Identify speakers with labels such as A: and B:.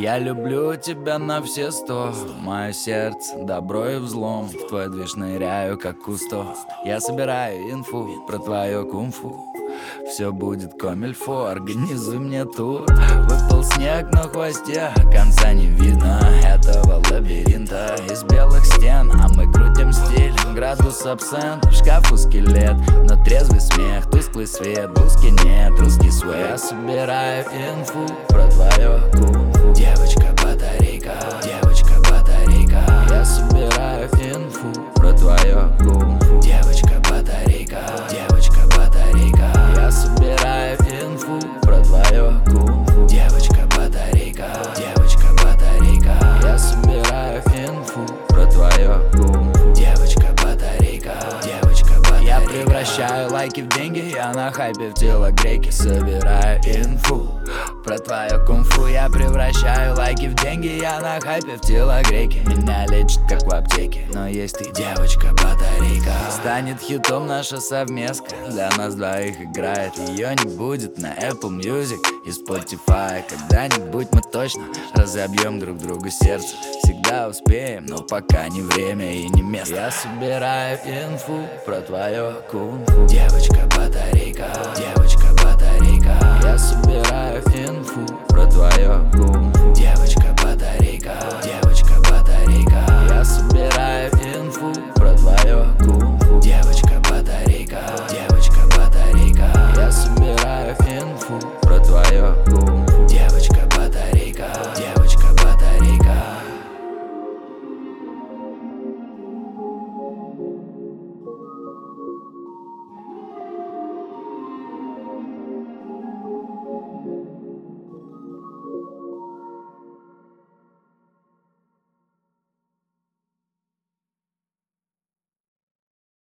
A: Я люблю тебя на все 100. Мое сердце, добро и взлом. В твой движ ныряю, как кусто. Я собираю инфу про твое кунг-фу. Все будет комильфо, организуй мне тур. Выпал снег на хвосте, конца не видно этого лабиринта из белых стен. А мы крутим стиль, градус абсент. В шкафу скелет, но трезвый смех. Тусклый свет, блузки нет, русский свет. Я собираю инфу про твое кунг-фу. Девочка-батарейка, девочка-батарейка. Я собираю инфу про твое кунг-фу. Девочка-батарейка, девочка-батарейка. Я собираю инфу про твое кунг-фу. Девочка-батарейка, девочка-батарейка. Я собираю инфу про твое кунг-фу. Девочка-батарейка, девочка-батарейка. Я превращаю лайки в деньги, я на хайпе в телогрейке. Собираю инфу про твое кунг-фу. Я превращаю лайки в деньги, я на хайпе в телогрейке. Меня лечит как в аптеке, но есть ты, девочка-батарейка. Станет хитом наша совместка, для нас двоих играет. Ее не будет на Apple Music и Spotify. Когда-нибудь мы точно разобьем друг другу сердце. Всегда успеем, но пока не время и не место. Я собираю инфу про твое кунг-фу. Девочка-батарейка, девочка-батарейка. Я собираю инфу про твое кунг-фу. Девочка